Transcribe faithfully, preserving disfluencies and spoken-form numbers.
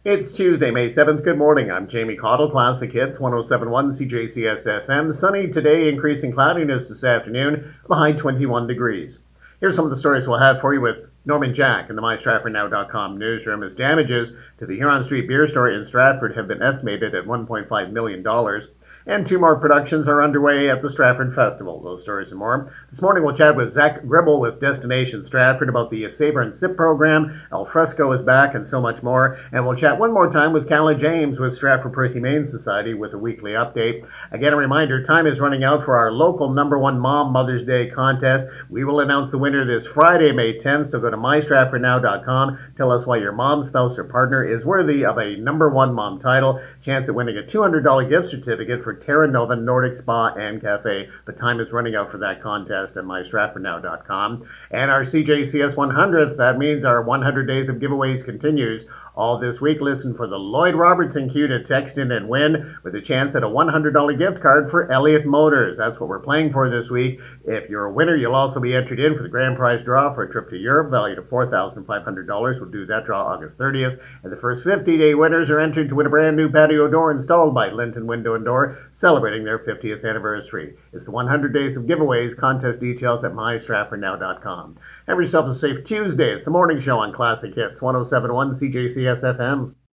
It's Tuesday, May seventh. Good morning. I'm Jamie Cottle, Classic Hits one oh seven point one C J C S F M. Sunny today, increasing cloudiness this afternoon, the high twenty-one degrees. Here's some of the stories we'll have for you with Norman Jack in the my stratford now dot com newsroom. As damages to the Huron Street Beer Store in Stratford have been estimated at one point five million dollars. And two more productions are underway at the Stratford Festival. Those stories and more. This morning we'll chat with Zach Gribble with Destination Stratford about the Savor and Sip program. Al Fresco is back and so much more. And we'll chat one more time with Calla James with Stratford Perth Humane Society with a weekly update. Again, a reminder, time is running out for our local number one Mom Mother's Day contest. We will announce the winner this Friday, May tenth, so go to my stratford now dot com. Tell us why your mom, spouse, or partner is worthy of a number one mom title. Chance at winning a two hundred dollars gift certificate for Terra Nova Nordic Spa and Cafe. The time is running out for that contest at my stratford now dot com. And our C J C S one hundredth, that means our one hundred days of giveaways continues. All this week, listen for the Lloyd Robertson cue to text in and win with a chance at a one hundred dollars gift card for Elliott Motors. That's what we're playing for this week. If you're a winner, you'll also be entered in for the grand prize draw for a trip to Europe valued at four thousand five hundred dollars. We'll do that draw August thirtieth. And the first fifty-day winners are entered to win a brand new patio door installed by Linton Window and Door, celebrating their fiftieth anniversary. It's the one hundred days of giveaways. Contest details at my stratford now dot com. Have yourself a safe Tuesday. It's the morning show on Classic Hits one oh seven point one C J C S F M.